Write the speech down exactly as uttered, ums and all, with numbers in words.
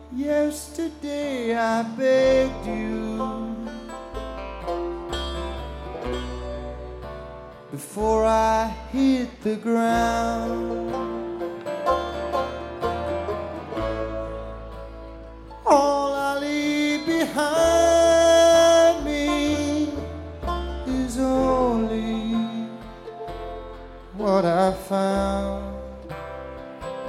Yesterday I begged you before I hit the ground.